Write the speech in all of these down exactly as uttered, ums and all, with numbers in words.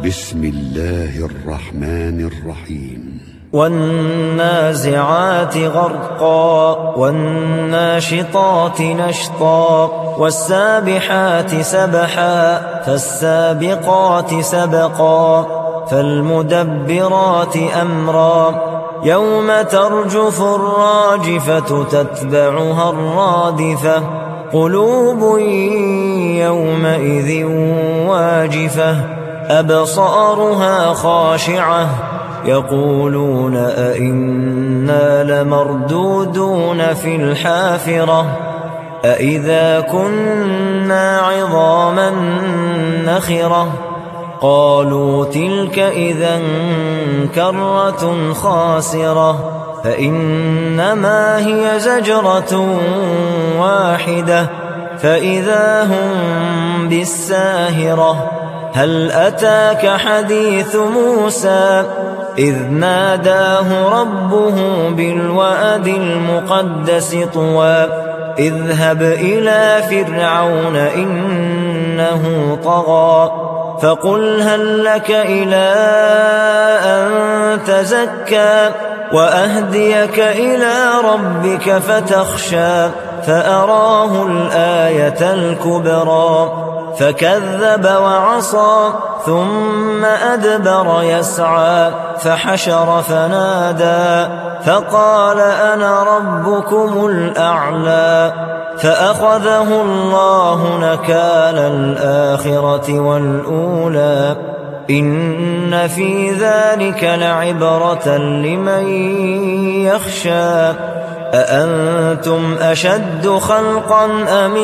بسم الله الرحمن الرحيم والنازعات غرقا والناشطات نشطا والسابحات سبحا فالسابقات سبقا فالمدبرات أمرا يوم ترجف الراجفة تتبعها الرادفة قلوب يومئذ واجفة أبصارها خاشعة يقولون أئنا لمردودون في الحافرة أئذا كنا عظاما نخرة قالوا تلك إذا كرة خاسرة فإنما هي زجرة واحدة فإذا هم بالساهرة هل أتاك حديث موسى إذ ناداه ربه بالواد المقدس طوى اذهب إلى فرعون إنه طغى فقل هل لك إلى أن تزكى وأهديك إلى ربك فتخشى فأراه الآية الكبرى فكذب وعصى ثم أدبر يسعى فحشر فنادى فقال أنا ربكم الأعلى فأخذه الله نكال الآخرة والأولى إن في ذلك لعبرة لمن يخشى أأنتم أشد خلقا أم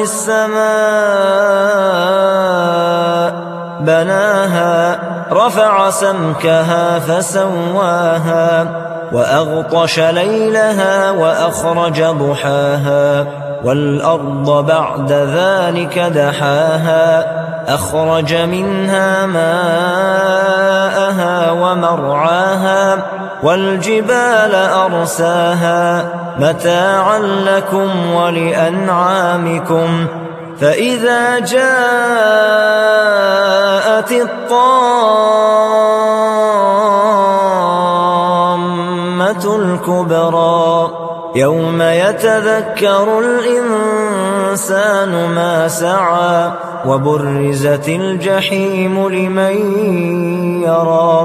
السماء بناها رفع سمكها فسواها وأغطش ليلها وأخرج ضحاها والأرض بعد ذلك دحاها أخرج منها ماءها ومرعاها والجبال أرساها متاعا لكم ولأنعامكم فإذا جاءت الطامة الكبرى يوم يتذكر الإنسان ما سعى وبرزت الجحيم لمن يرى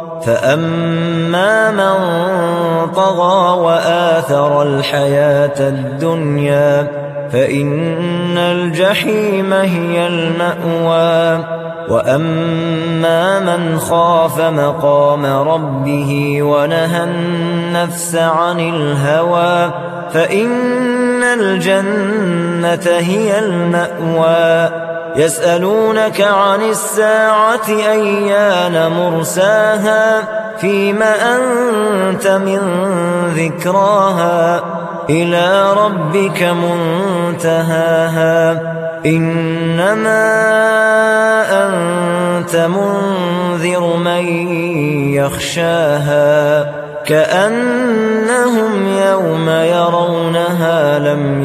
فأما من طغى وآثر الحياة الدنيا فإن الجحيم هي المأوى وأما من خاف مقام ربه ونهى النفس عن الهوى فإن الجنة هي المأوى يسألونك عن الساعة أيان مرساها فيم أنت من ذكراها إلى ربك منتهاها إنما أنت منذر من يخشاها كأنهم يوم يرونها لم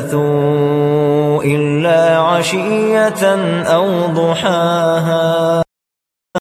يلبثوا إلا عشية أو ضحاها.